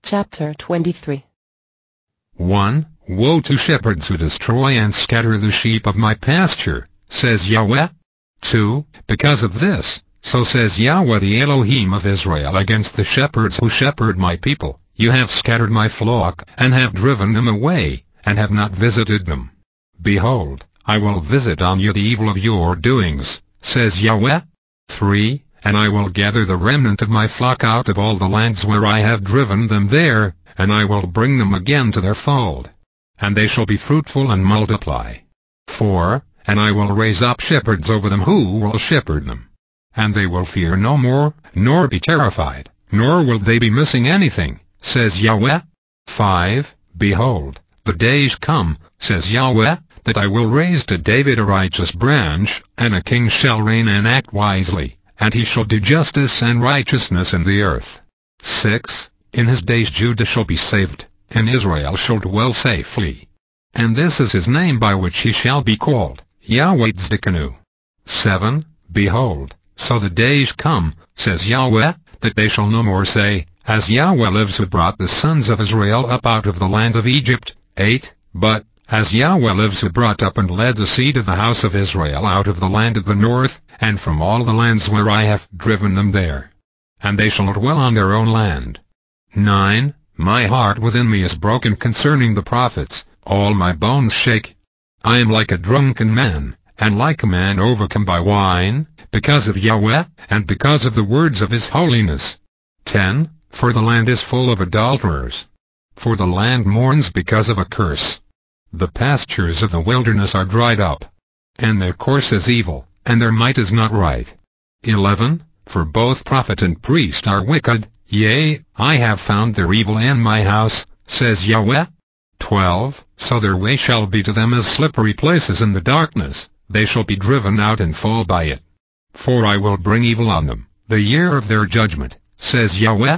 Chapter 23. 1. Woe to shepherds who destroy and scatter the sheep of my pasture, says Yahweh. 2. Because of this, so says Yahweh the Elohim of Israel against the shepherds who shepherd my people, you have scattered my flock, and have driven them away, and have not visited them. Behold, I will visit on you the evil of your doings, says Yahweh. 3. And I will gather the remnant of my flock out of all the lands where I have driven them there, and I will bring them again to their fold. And they shall be fruitful and multiply. 4. And I will raise up shepherds over them who will shepherd them. And they will fear no more, nor be terrified, nor will they be missing anything, says Yahweh. 5. Behold, the days come, says Yahweh, that I will raise to David a righteous branch, and a king shall reign and act wisely, and he shall do justice and righteousness in the earth. 6. In his days Judah shall be saved, and Israel shall dwell safely. And this is his name by which he shall be called, Yahweh Tzidkenu. 7. Behold, so the days come, says Yahweh, that they shall no more say, as Yahweh lives who brought the sons of Israel up out of the land of Egypt. 8. But, as Yahweh lives who brought up and led the seed of the house of Israel out of the land of the north, and from all the lands where I have driven them there. And they shall dwell on their own land. 9. My heart within me is broken concerning the prophets, all my bones shake. I am like a drunken man, and like a man overcome by wine, because of Yahweh, and because of the words of his holiness. 10. For the land is full of adulterers. For the land mourns because of a curse. The pastures of the wilderness are dried up, and their course is evil, and their might is not right. 11. For both prophet and priest are wicked, yea, I have found their evil in my house, says Yahweh. 12. So their way shall be to them as slippery places in the darkness, they shall be driven out and fall by it. For I will bring evil on them, the year of their judgment, says Yahweh.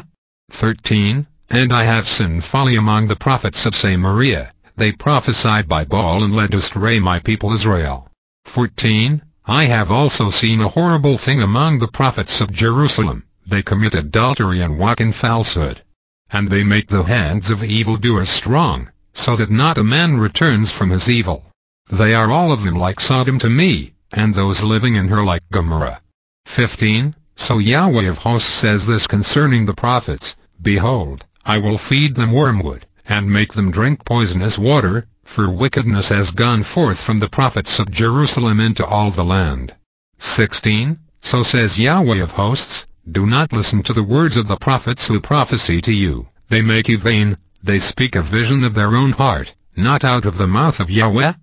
13. And I have seen folly among the prophets of Samaria. They prophesied by Baal and led astray my people Israel. 14. I have also seen a horrible thing among the prophets of Jerusalem. They commit adultery and walk in falsehood. And they make the hands of evildoers strong, so that not a man returns from his evil. They are all of them like Sodom to me, and those living in her like Gomorrah. 15. So Yahweh of hosts says this concerning the prophets, Behold, I will feed them wormwood, and make them drink poisonous water, for wickedness has gone forth from the prophets of Jerusalem into all the land. 16. So says Yahweh of hosts, Do not listen to the words of the prophets who prophesy to you, they make you vain, they speak a vision of their own heart, not out of the mouth of Yahweh.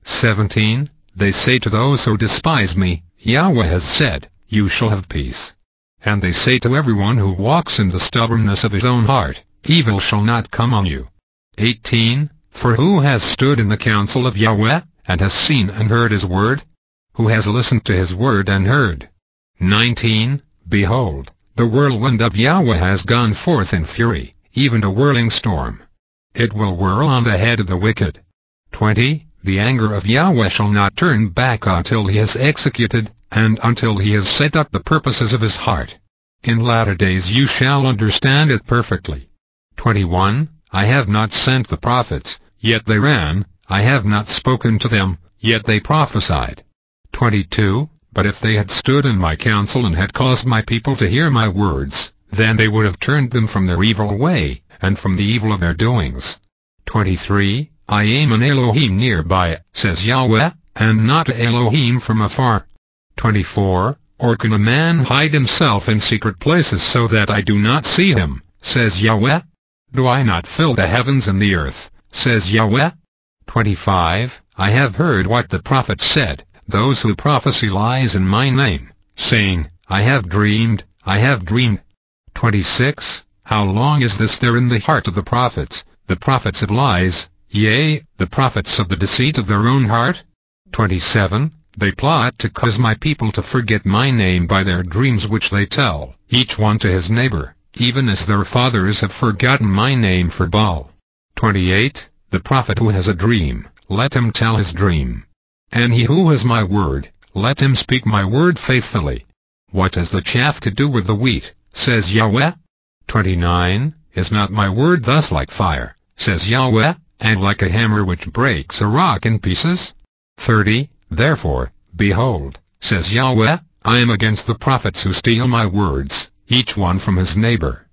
17. They say to those who despise me, Yahweh has said, You shall have peace. And they say to everyone who walks in the stubbornness of his own heart, Evil shall not come on you. 18. For who has stood in the counsel of Yahweh, and has seen and heard his word? Who has listened to his word and heard? 19. Behold, the whirlwind of Yahweh has gone forth in fury, even a whirling storm. It will whirl on the head of the wicked. 20. The anger of Yahweh shall not turn back until he has executed, and until he has set up the purposes of his heart. In latter days you shall understand it perfectly. 21. I have not sent the prophets, yet they ran, I have not spoken to them, yet they prophesied. 22. But if they had stood in my counsel and had caused my people to hear my words, then they would have turned them from their evil way, and from the evil of their doings. 23. I am an Elohim nearby, says Yahweh, and not an Elohim from afar. 24. Or can a man hide himself in secret places so that I do not see him, says Yahweh? Do I not fill the heavens and the earth, says Yahweh? 25. I have heard what the prophets said, those who prophesy lies in my name, saying, I have dreamed, I have dreamed. 26. How long is this there in the heart of the prophets of lies, yea, the prophets of the deceit of their own heart? 27. They plot to cause my people to forget my name by their dreams which they tell, each one to his neighbor, even as their fathers have forgotten my name for Baal. 28. The prophet who has a dream, let him tell his dream. And he who has my word, let him speak my word faithfully. What has the chaff to do with the wheat, says Yahweh? 29. Is not my word thus like fire, says Yahweh, and like a hammer which breaks a rock in pieces? 30. Therefore, behold, says Yahweh, I am against the prophets who steal my words, each one from his neighbor.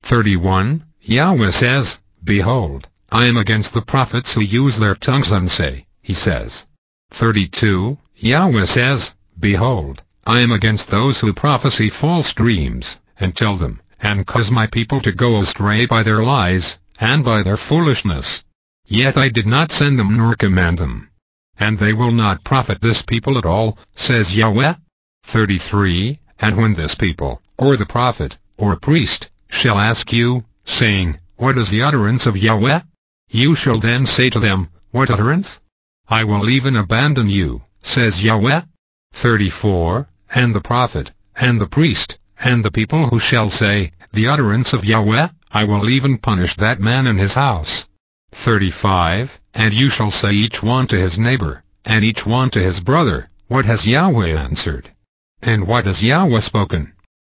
31. Yahweh says, behold, I am against the prophets who use their tongues and say, he says. 32. Yahweh says, behold, I am against those who prophesy false dreams, and tell them, and cause my people to go astray by their lies, and by their foolishness. Yet I did not send them nor command them. And they will not profit this people at all, says Yahweh. 33. And when this people, or the prophet, or priest, shall ask you, saying, what is the utterance of Yahweh? You shall then say to them, what utterance? I will even abandon you, says Yahweh. 34. And the prophet, and the priest, and the people who shall say, the utterance of Yahweh, I will even punish that man and his house. 35. And you shall say each one to his neighbor, and each one to his brother, what has Yahweh answered? And what has Yahweh spoken?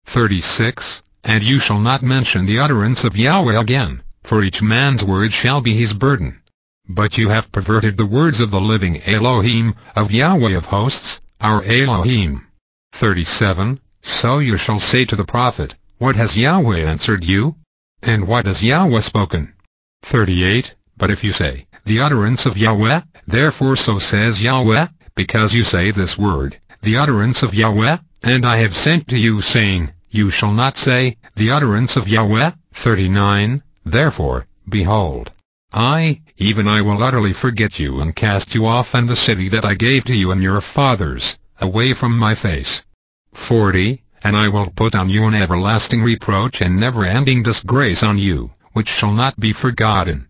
36. And you shall not mention the utterance of Yahweh again, for each man's word shall be his burden. But you have perverted the words of the living Elohim, of Yahweh of hosts, our Elohim. 37. So you shall say to the prophet, what has Yahweh answered you? And what has Yahweh spoken? 38. But if you say, the utterance of Yahweh, therefore so says Yahweh, because you say this word, the utterance of Yahweh, and I have sent to you saying, you shall not say, the utterance of Yahweh. 39. Therefore, behold, even I will utterly forget you and cast you off and the city that I gave to you and your fathers, away from my face. 40. And I will put on you an everlasting reproach and never-ending disgrace on you, which shall not be forgotten.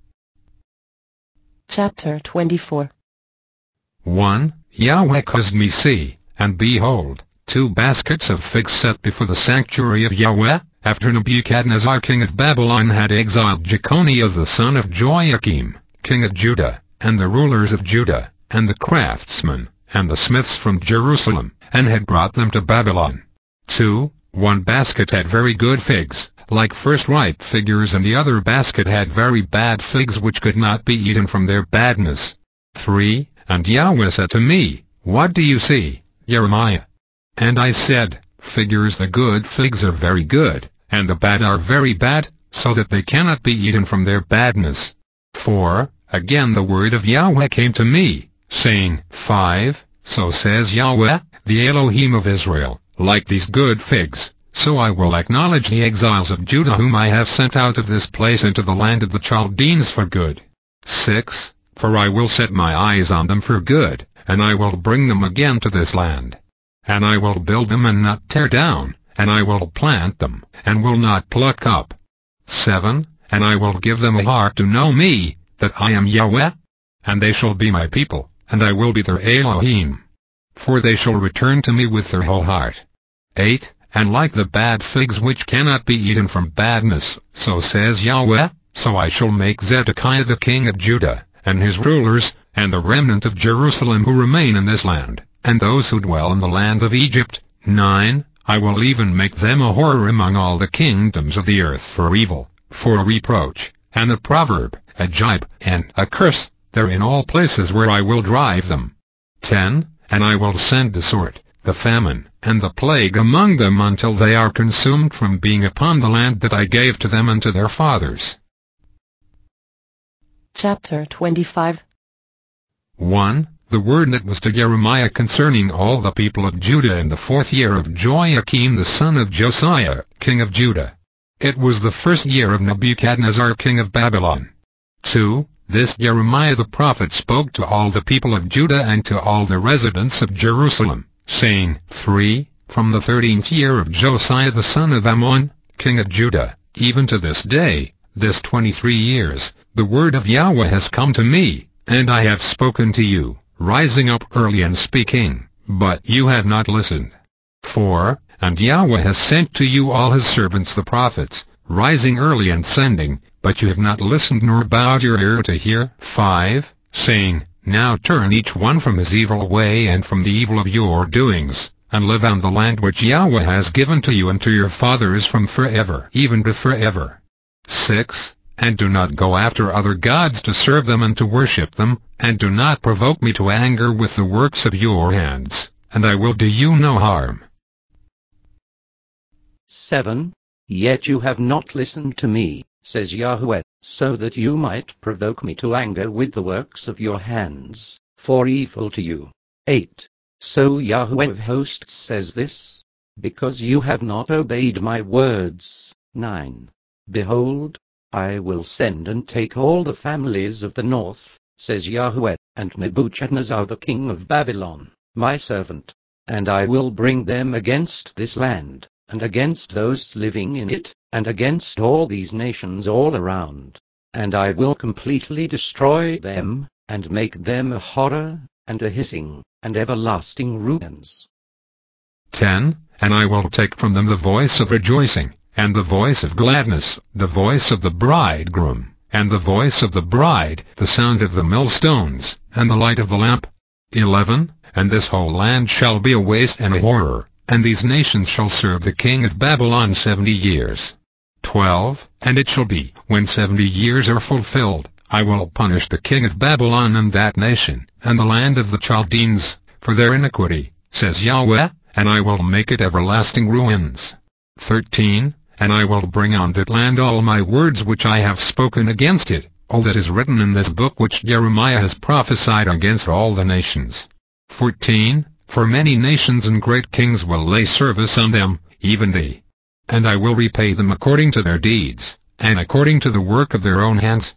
Chapter 24. 1. Yahweh caused me see, and behold, 2 baskets of figs set before the sanctuary of Yahweh, after Nebuchadnezzar king of Babylon had exiled Jeconiah the son of Joachim, king of Judah, and the rulers of Judah, and the craftsmen, and the smiths from Jerusalem, and had brought them to Babylon. 2. One basket had very good figs, like first-ripe figures, and the other basket had very bad figs which could not be eaten from their badness. 3. And Yahweh said to me, what do you see, Jeremiah? And I said, figures, the good figs are very good, and the bad are very bad, so that they cannot be eaten from their badness. 4. Again the word of Yahweh came to me, saying, 5. So says Yahweh, the Elohim of Israel, like these good figs, so I will acknowledge the exiles of Judah whom I have sent out of this place into the land of the Chaldeans for good. 6. For I will set my eyes on them for good, and I will bring them again to this land. And I will build them and not tear down, and I will plant them, and will not pluck up. 7. And I will give them a heart to know me, that I am Yahweh. And they shall be my people, and I will be their Elohim. For they shall return to me with their whole heart. 8. And like the bad figs which cannot be eaten from badness, so says Yahweh, so I shall make Zedekiah the king of Judah, and his rulers, and the remnant of Jerusalem who remain in this land, and those who dwell in the land of Egypt. 9. I will even make them a horror among all the kingdoms of the earth for evil, for a reproach, and a proverb, a jibe, and a curse, there in all places where I will drive them. 10. And I will send the sword, the famine, and the plague among them until they are consumed from being upon the land that I gave to them and to their fathers. Chapter 25. 1. The word that was to Jeremiah concerning all the people of Judah in the 4th year of Joachim the son of Josiah, king of Judah. It was the 1st year of Nebuchadnezzar king of Babylon. 2. This Jeremiah the prophet spoke to all the people of Judah and to all the residents of Jerusalem, saying, 3. From the 13th year of Josiah the son of Ammon, king of Judah, even to this day, this 23 years, the word of Yahweh has come to me, and I have spoken to you, rising up early and speaking, but you have not listened. 4. And Yahweh has sent to you all his servants the prophets, rising early and sending, but you have not listened nor bowed your ear to hear. 5. Saying, now turn each one from his evil way and from the evil of your doings, and live on the land which Yahweh has given to you and to your fathers from forever even to forever. 6. And do not go after other gods to serve them and to worship them, and do not provoke me to anger with the works of your hands, and I will do you no harm. 7. Yet you have not listened to me, says Yahweh, so that you might provoke me to anger with the works of your hands, for evil to you. 8. So Yahweh of hosts says this, because you have not obeyed my words. 9. Behold, I will send and take all the families of the north, says Yahweh, and Nebuchadnezzar the king of Babylon, my servant, and I will bring them against this land, and against those living in it, and against all these nations all around, and I will completely destroy them, and make them a horror, and a hissing, and everlasting ruins. 10. And I will take from them the voice of rejoicing, and the voice of gladness, the voice of the bridegroom, and the voice of the bride, the sound of the millstones, and the light of the lamp. 11. And this whole land shall be a waste and a horror, and these nations shall serve the king of Babylon 70 years. 12. And it shall be, when 70 years are fulfilled, I will punish the king of Babylon and that nation, and the land of the Chaldeans, for their iniquity, says Yahweh, and I will make it everlasting ruins. 13. And I will bring on that land all my words which I have spoken against it, all that is written in this book which Jeremiah has prophesied against all the nations. 14. For many nations and great kings will lay service on them, even thee. And I will repay them according to their deeds, and according to the work of their own hands.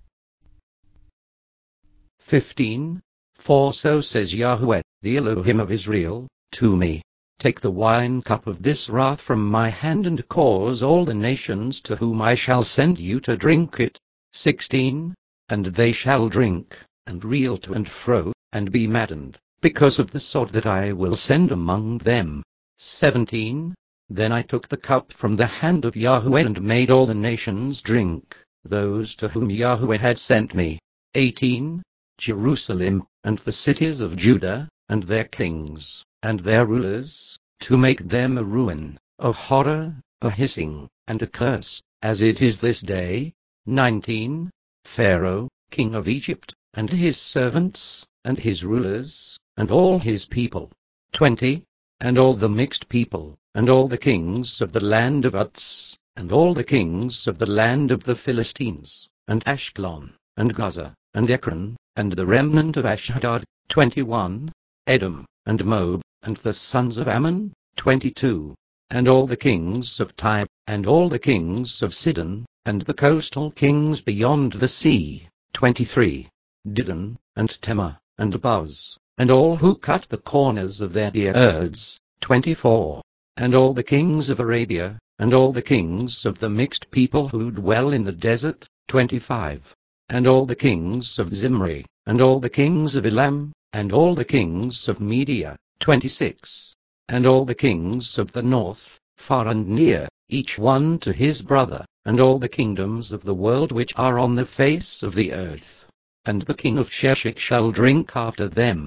15. For so says Yahweh, the Elohim of Israel, to me, take the wine cup of this wrath from my hand and cause all the nations to whom I shall send you to drink it. 16. And they shall drink, and reel to and fro, and be maddened, because of the sword that I will send among them. 17. Then I took the cup from the hand of Yahweh and made all the nations drink, those to whom Yahweh had sent me. 18. Jerusalem, and the cities of Judah, and their kings, and their rulers, to make them a ruin, a horror, a hissing, and a curse, as it is this day. 19. Pharaoh, king of Egypt, and his servants, and his rulers, and all his people. 20. And all the mixed people, and all the kings of the land of Uz, and all the kings of the land of the Philistines, and Ashkelon, and Gaza, and Ekron, and the remnant of Ashdod. 21. Edom, and Moab, and the sons of Ammon. 22. And all the kings of Tyre, and all the kings of Sidon, and the coastal kings beyond the sea. 23. Didon, and Tema, and Buz, and all who cut the corners of their deer herds. 24. And all the kings of Arabia, and all the kings of the mixed people who dwell in the desert. 25. And all the kings of Zimri, and all the kings of Elam, and all the kings of Media. 26. And all the kings of the north, far and near, each one to his brother, and all the kingdoms of the world which are on the face of the earth. And the king of Sheshach shall drink after them.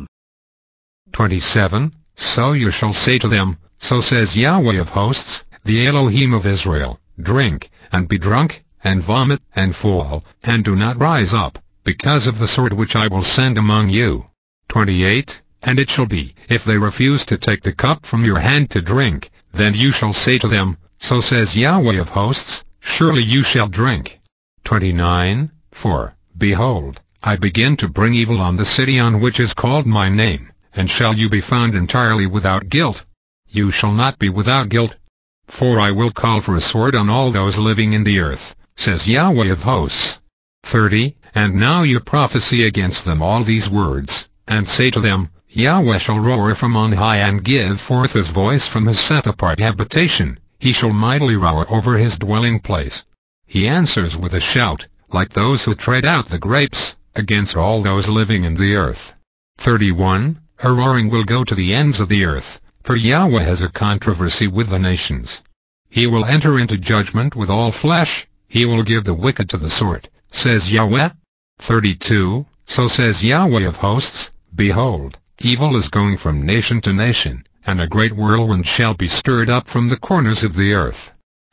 27. So you shall say to them, so says Yahweh of hosts, the Elohim of Israel, drink, and be drunk, and vomit, and fall, and do not rise up, because of the sword which I will send among you. 28. And it shall be, if they refuse to take the cup from your hand to drink, then you shall say to them, so says Yahweh of hosts, surely you shall drink. 29. For, behold, I begin to bring evil on the city on which is called my name, and shall you be found entirely without guilt? You shall not be without guilt. For I will call for a sword on all those living in the earth, says Yahweh of hosts. 30. And now you prophesy against them all these words, and say to them, Yahweh shall roar from on high and give forth his voice from his set apart habitation, he shall mightily roar over his dwelling place. He answers with a shout, like those who tread out the grapes, against all those living in the earth. 31. Her roaring will go to the ends of the earth, for Yahweh has a controversy with the nations. He will enter into judgment with all flesh, he will give the wicked to the sword, says Yahweh. 32. So says Yahweh of hosts, behold, evil is going from nation to nation, and a great whirlwind shall be stirred up from the corners of the earth.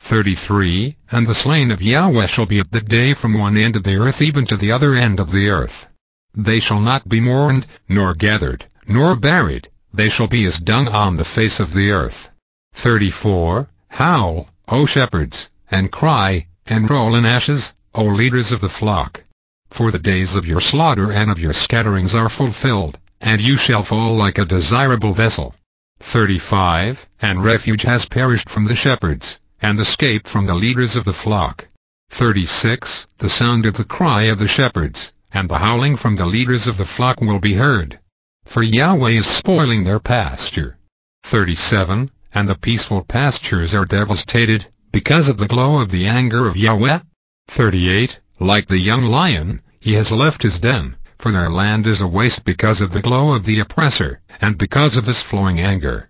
33 And the slain of Yahweh shall be at the day from one end of the earth even to the other end of the earth. They shall not be mourned, nor gathered, nor buried, they shall be as dung on the face of the earth. 34 Howl, O shepherds, and cry, and roll in ashes, O leaders of the flock. For the days of your slaughter and of your scatterings are fulfilled, and you shall fall like a desirable vessel. 35 And refuge has perished from the shepherds, and escape from the leaders of the flock. 36 The sound of the cry of the shepherds, and the howling from the leaders of the flock will be heard. For Yahweh is spoiling their pasture. 37 And the peaceful pastures are devastated, because of the glow of the anger of Yahweh. 38 Like the young lion, he has left his den, for their land is a waste because of the glow of the oppressor, and because of his flowing anger.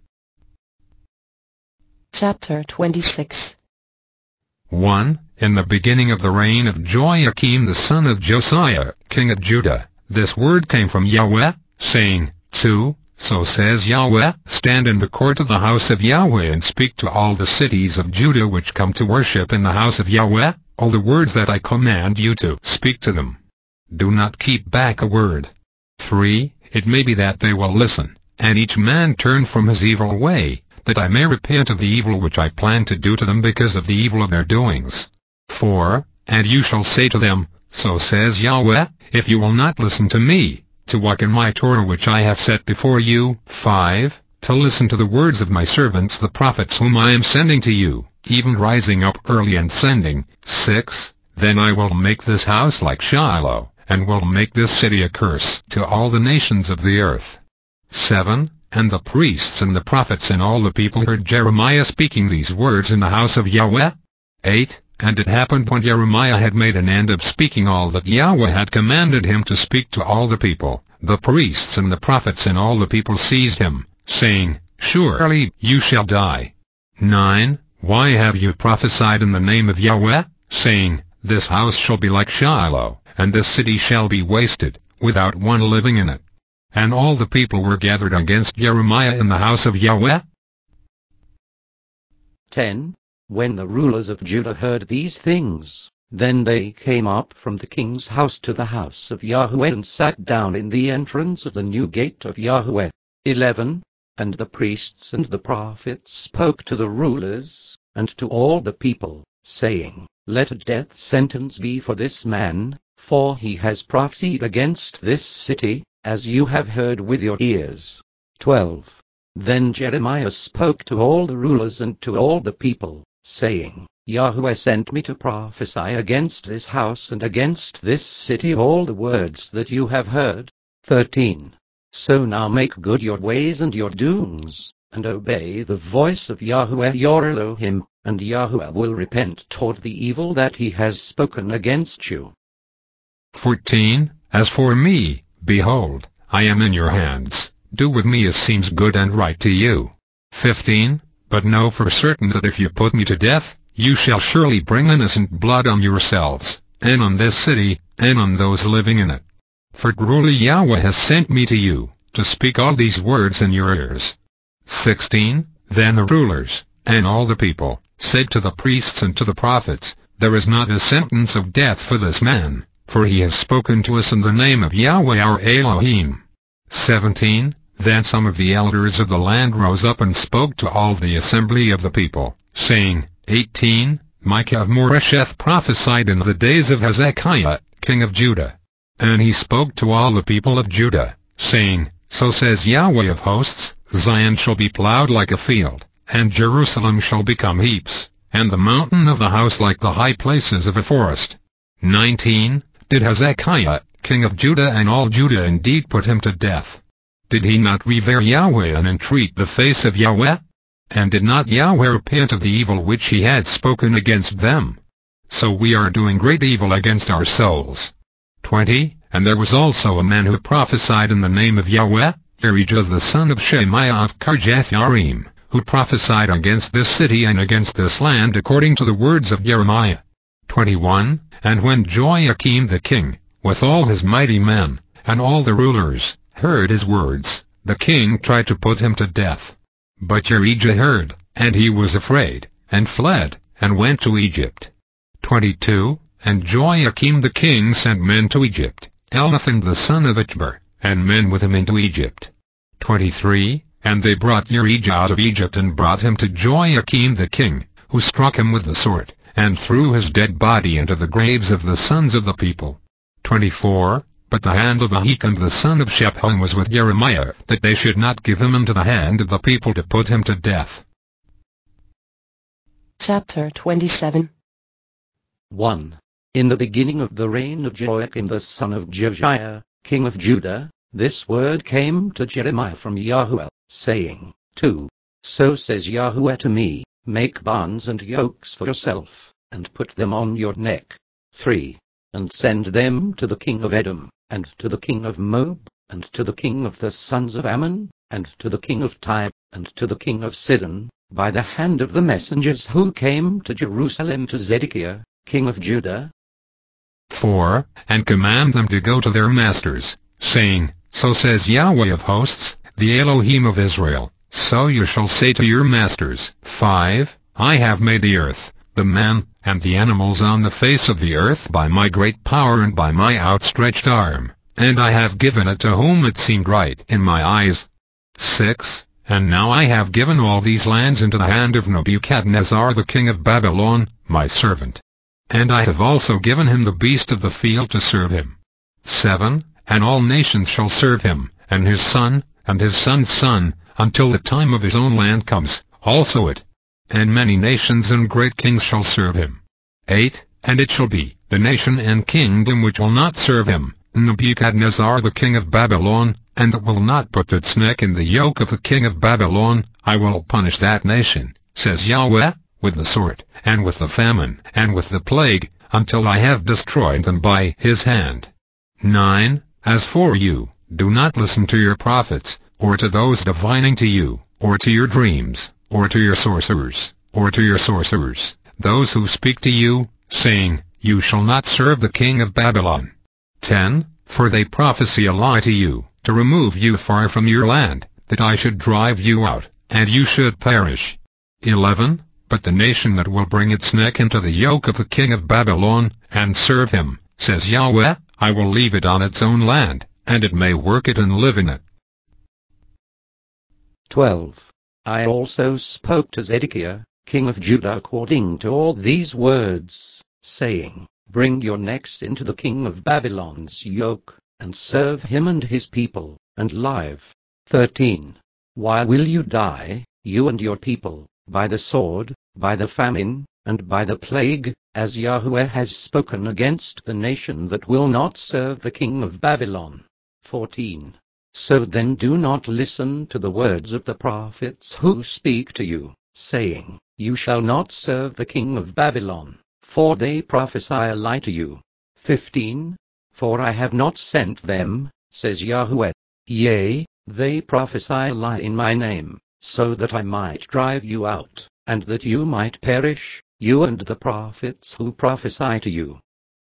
Chapter 26. 1 In the beginning of the reign of Joachim the son of Josiah, king of Judah, this word came from Yahweh, saying, 2 So says Yahweh, stand in the court of the house of Yahweh and speak to all the cities of Judah which come to worship in the house of Yahweh, all the words that I command you to speak to them. Do not keep back a word. 3 It may be that they will listen, and each man turn from his evil way, that I may repent of the evil which I plan to do to them because of the evil of their doings. 4 And you shall say to them, so says Yahweh, if you will not listen to me, to walk in my Torah which I have set before you. 5 To listen to the words of my servants the prophets whom I am sending to you, even rising up early and sending. 6 Then I will make this house like Shiloh, and will make this city a curse to all the nations of the earth. 7 And the priests and the prophets and all the people heard Jeremiah speaking these words in the house of Yahweh. 8 And it happened when Jeremiah had made an end of speaking all that Yahweh had commanded him to speak to all the people, the priests and the prophets and all the people seized him, saying, surely you shall die. 9 Why have you prophesied in the name of Yahweh, saying, this house shall be like Shiloh, and this city shall be wasted, without one living in it? And all the people were gathered against Jeremiah in the house of Yahweh. 10 When the rulers of Judah heard these things, then they came up from the king's house to the house of Yahweh and sat down in the entrance of the new gate of Yahweh. 11 And the priests and the prophets spoke to the rulers, and to all the people, saying, let a death sentence be for this man, for he has prophesied against this city, as you have heard with your ears. 12 Then Jeremiah spoke to all the rulers and to all the people, saying, Yahweh sent me to prophesy against this house and against this city all the words that you have heard. 13 So now make good your ways and your doings, and obey the voice of Yahweh your Elohim, and Yahweh will repent toward the evil that he has spoken against you. 14 As for me, behold, I am in your hands, do with me as seems good and right to you. 15 But know for certain that if you put me to death, you shall surely bring innocent blood on yourselves, and on this city, and on those living in it. For truly Yahweh has sent me to you, to speak all these words in your ears. 16 Then the rulers, and all the people, said to the priests and to the prophets, there is not a sentence of death for this man, for he has spoken to us in the name of Yahweh our Elohim. 17 Then some of the elders of the land rose up and spoke to all the assembly of the people, saying, 18 Micah of Moresheth prophesied in the days of Hezekiah, king of Judah. And he spoke to all the people of Judah, saying, so says Yahweh of hosts, Zion shall be plowed like a field, and Jerusalem shall become heaps, and the mountain of the house like the high places of a forest. 19 Did Hezekiah, king of Judah and all Judah indeed put him to death? Did he not revere Yahweh and entreat the face of Yahweh? And did not Yahweh repent of the evil which he had spoken against them? So we are doing great evil against our souls. 20 And there was also a man who prophesied in the name of Yahweh, Jerijah the son of Shemaiah of Kirjath-Jearim, who prophesied against this city and against this land according to the words of Jeremiah. 21 And when Joachim the king, with all his mighty men, and all the rulers, heard his words, the king tried to put him to death. But Jerijah heard, and he was afraid, and fled, and went to Egypt. 22. And Joachim the king sent men to Egypt, Elnathan the son of Achbor, and men with him into Egypt. 23. And they brought Urijah out of Egypt and brought him to Joachim the king, who struck him with the sword, and threw his dead body into the graves of the sons of the people. 24. But the hand of Ahikam the son of Shaphan was with Jeremiah, that they should not give him into the hand of the people to put him to death. Chapter 27. 1. In the beginning of the reign of Joachim the son of Josiah, king of Judah, this word came to Jeremiah from Yahweh, saying, 2. So says Yahweh to me, make bands and yokes for yourself, and put them on your neck. 3. And send them to the king of Edom, and to the king of Moab, and to the king of the sons of Ammon, and to the king of Tyre, and to the king of Sidon, by the hand of the messengers who came to Jerusalem to Zedekiah, king of Judah. 4. And command them to go to their masters, saying, so says Yahweh of hosts, the Elohim of Israel, so you shall say to your masters. 5. I have made the earth, the man, and the animals on the face of the earth by my great power and by my outstretched arm, and I have given it to whom it seemed right in my eyes. 6. And now I have given all these lands into the hand of Nebuchadnezzar the king of Babylon, my servant. And I have also given him the beast of the field to serve him. 7. And all nations shall serve him, and his son, and his son's son, until the time of his own land comes, also it. And many nations and great kings shall serve him. 8. And it shall be, the nation and kingdom which will not serve him, Nebuchadnezzar the king of Babylon, and that will not put its neck in the yoke of the king of Babylon, I will punish that nation, says Yahweh, with the sword, and with the famine, and with the plague, until I have destroyed them by his hand. 9. As for you, do not listen to your prophets, or to those divining to you, or to your dreams, or to your sorcerers, those who speak to you, saying, you shall not serve the king of Babylon. 10. For they prophesy a lie to you, to remove you far from your land, that I should drive you out, and you should perish. 11. But the nation that will bring its neck into the yoke of the king of Babylon, and serve him, says Yahweh, I will leave it on its own land, and it may work it and live in it. 12. I also spoke to Zedekiah, king of Judah, according to all these words, saying, bring your necks into the king of Babylon's yoke, and serve him and his people, and live. 13. Why will you die, you and your people, by the sword, by the famine, and by the plague, as Yahweh has spoken against the nation that will not serve the king of Babylon? 14. So then do not listen to the words of the prophets who speak to you, saying, you shall not serve the king of Babylon, for they prophesy a lie to you. 15. For I have not sent them, says Yahweh. Yea, they prophesy a lie in my name, so that I might drive you out, and that you might perish, you and the prophets who prophesy to you.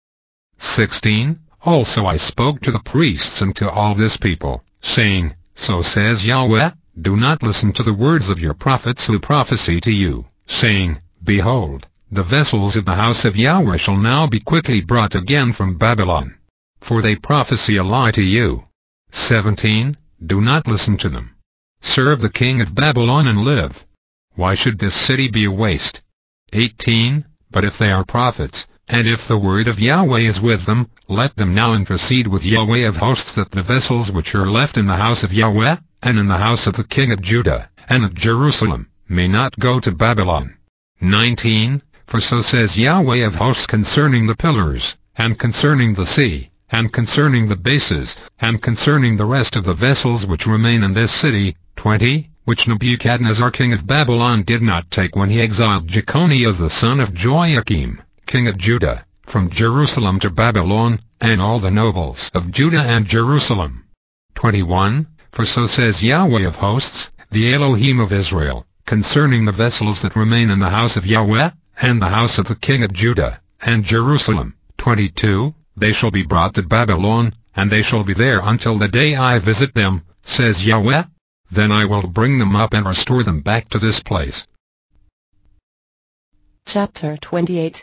16. Also I spoke to the priests and to all this people, saying, so says Yahweh, do not listen to the words of your prophets who prophesy to you, saying, behold, the vessels of the house of Yahweh shall now be quickly brought again from Babylon. For they prophesy a lie to you. 17. Do not listen to them. Serve the king of Babylon and live. Why should this city be a waste? 18. But if they are prophets, and if the word of Yahweh is with them, let them now intercede with Yahweh of hosts that the vessels which are left in the house of Yahweh, and in the house of the king of Judah, and of Jerusalem, may not go to Babylon. 19. For so says Yahweh of hosts concerning the pillars, and concerning the sea, and concerning the bases, and concerning the rest of the vessels which remain in this city, 20, which Nebuchadnezzar king of Babylon did not take when he exiled Jeconiah the son of Joachim, king of Judah, from Jerusalem to Babylon, and all the nobles of Judah and Jerusalem. 21. For so says Yahweh of hosts, the Elohim of Israel, concerning the vessels that remain in the house of Yahweh, and the house of the king of Judah, and Jerusalem. 22. They shall be brought to Babylon, and they shall be there until the day I visit them, says Yahweh. Then I will bring them up and restore them back to this place. Chapter 28.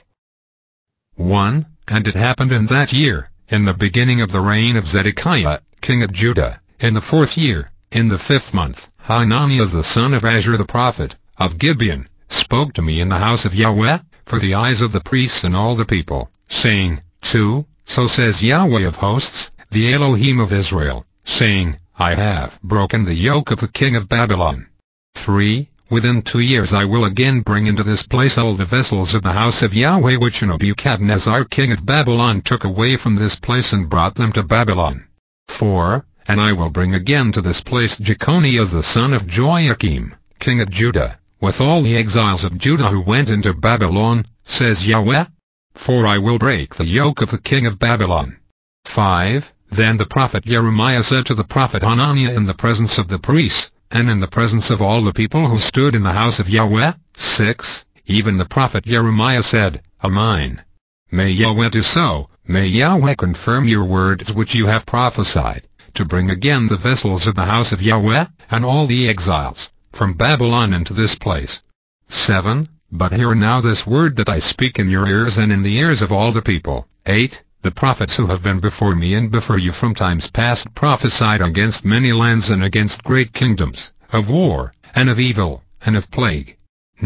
1. And it happened in that year, in the beginning of the reign of Zedekiah, king of Judah, in the 4th year, in the 5th month, Hananiah the son of Azur the prophet, of Gibeon, spoke to me in the house of Yahweh, for the eyes of the priests and all the people, saying, 2. So says Yahweh of hosts, the Elohim of Israel, saying, I have broken the yoke of the king of Babylon. 3. Within 2 years I will again bring into this place all the vessels of the house of Yahweh which Nebuchadnezzar king of Babylon took away from this place and brought them to Babylon. 4. And I will bring again to this place Jeconiah the son of Joachim, king of Judah, with all the exiles of Judah who went into Babylon, says Yahweh. For I will break the yoke of the king of Babylon. 5. Then the prophet Jeremiah said to the prophet Hananiah in the presence of the priests, and in the presence of all the people who stood in the house of Yahweh. 6. Even the prophet Jeremiah said, Amen. May Yahweh do so, may Yahweh confirm your words which you have prophesied, to bring again the vessels of the house of Yahweh, and all the exiles, from Babylon into this place. 7. But hear now this word that I speak in your ears and in the ears of all the people. 8. The prophets who have been before me and before you from times past prophesied against many lands and against great kingdoms, of war, and of evil, and of plague.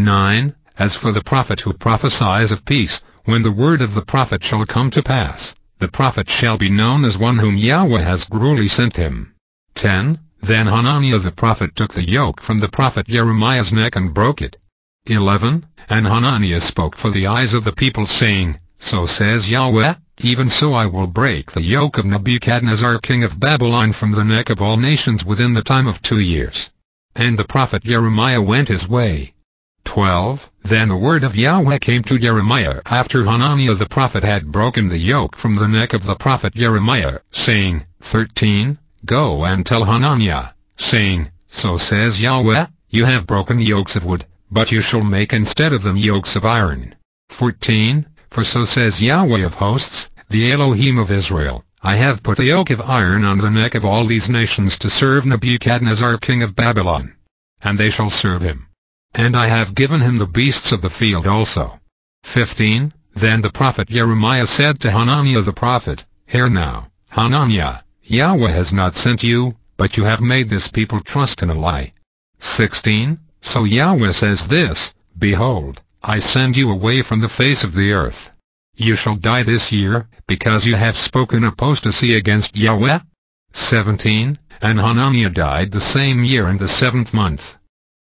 9. As for the prophet who prophesies of peace, when the word of the prophet shall come to pass, the prophet shall be known as one whom Yahweh has gruely sent him. 10. Then Hananiah the prophet took the yoke from the prophet Jeremiah's neck and broke it. 11. And Hananiah spoke for the eyes of the people, saying, So says Yahweh, even so I will break the yoke of Nebuchadnezzar king of Babylon from the neck of all nations within the time of 2 years. And the prophet Jeremiah went his way. 12. Then the word of Yahweh came to Jeremiah after Hananiah the prophet had broken the yoke from the neck of the prophet Jeremiah, saying, 13. Go and tell Hananiah, saying, So says Yahweh, you have broken yokes of wood, but you shall make instead of them yokes of iron. 14. For so says Yahweh of hosts, the Elohim of Israel, I have put a yoke of iron on the neck of all these nations to serve Nebuchadnezzar king of Babylon. And they shall serve him. And I have given him the beasts of the field also. 15. Then the prophet Jeremiah said to Hananiah the prophet, Hear now, Hananiah, Yahweh has not sent you, but you have made this people trust in a lie. 16. So Yahweh says this, Behold, I send you away from the face of the earth. You shall die this year, because you have spoken apostasy against Yahweh. 17. And Hananiah died the same year in the 7th month.